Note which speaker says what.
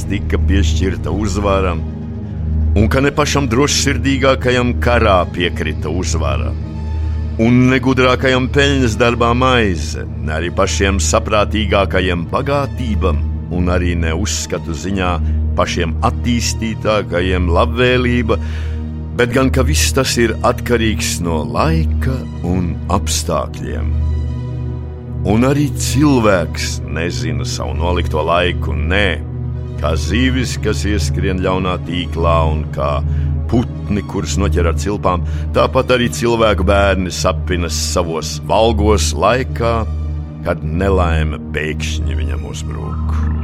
Speaker 1: tika piešķirta uzvara, un ka ne pašam drošsirdīgākajam karā piekrita uzvara, un negudrākajam peļņas darbā maize, ne arī pašiem saprātīgākajiem bagātībam, un arī ne uzskatu ziņā pašiem attīstītākajiem labvēlība, bet gan, ka viss tas ir atkarīgs no laika un apstākļiem. Un arī cilvēks nezina savu nolikto laiku, nē, kā zīvis, kas ieskrien ļaunā tīklā, un kā putni, kurus noķer ar cilpām, tāpat arī cilvēku bērni sapinas savos valgos laikā, kad nelaime pēkšņi viņam uzbrūk.